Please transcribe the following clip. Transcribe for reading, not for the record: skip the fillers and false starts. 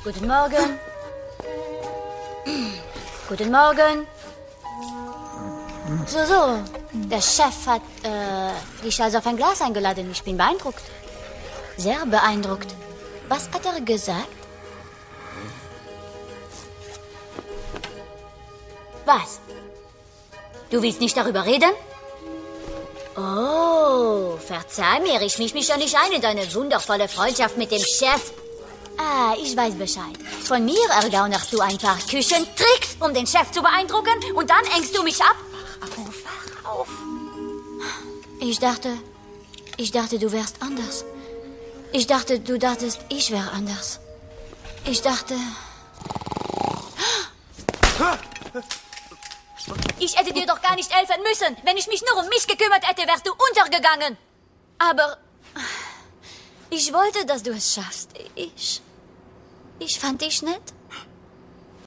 Guten Morgen. Guten Morgen. So. Der Chef hat dich also auf ein Glas eingeladen. Ich bin beeindruckt. Sehr beeindruckt. Was hat er gesagt? Was? Du willst nicht darüber reden? Oh, verzeih mir, ich misch mich ja nicht ein in deine wundervolle Freundschaft mit dem Chef. Ah, ich weiß Bescheid. Von mir ergaunerst du ein paar Küchentricks, um den Chef zu beeindrucken, und dann engst du mich ab? Wach auf. Ich dachte, du wärst anders. Ich dachte, du dachtest, ich wäre anders. Ich dachte... Ich hätte dir doch gar nicht helfen müssen. Wenn ich mich nur um mich gekümmert hätte, wärst du untergegangen. Aber ich wollte, dass du es schaffst. Ich fand dich nett.